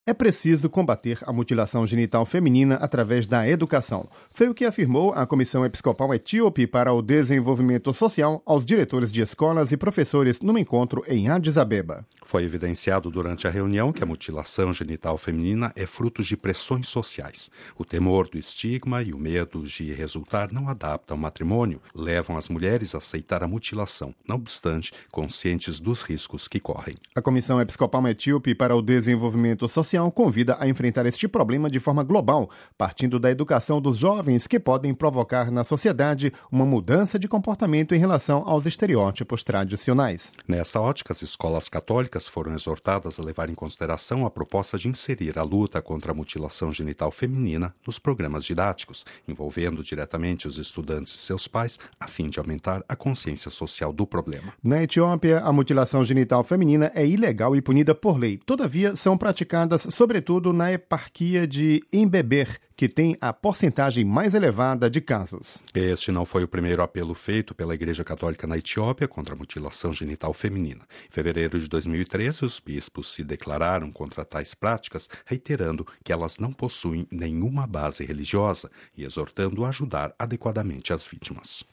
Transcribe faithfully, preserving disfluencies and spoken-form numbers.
É preciso combater a mutilação genital feminina através da educação. Foi o que afirmou a Comissão Episcopal Etíope para o Desenvolvimento Social aos diretores de escolas e professores num encontro em Addis Abeba. Foi evidenciado durante a reunião que a mutilação genital feminina é fruto de pressões sociais. O temor do estigma e o medo de resultar não adapta ao matrimônio levam as mulheres a aceitar a mutilação, não obstante, conscientes dos riscos que correm. A Comissão Episcopal Etíope para o Desenvolvimento Social convida a enfrentar este problema de forma global, partindo da educação dos jovens que podem provocar na sociedade uma mudança de comportamento em relação aos estereótipos tradicionais. Nessa ótica, as escolas católicas foram exortadas a levar em consideração a proposta de inserir a luta contra a mutilação genital feminina nos programas didáticos, envolvendo diretamente os estudantes e seus pais, a fim de aumentar a consciência social do problema. Na Etiópia, a mutilação genital feminina é ilegal e punida por lei. Todavia, são praticadas sobretudo na eparquia de Embeber, que tem a porcentagem mais elevada de casos. Este não foi o primeiro apelo feito pela Igreja Católica na Etiópia contra a mutilação genital feminina. Em fevereiro de dois mil e treze, os bispos se declararam contra tais práticas, reiterando que elas não possuem nenhuma base religiosa e exortando a ajudar adequadamente as vítimas.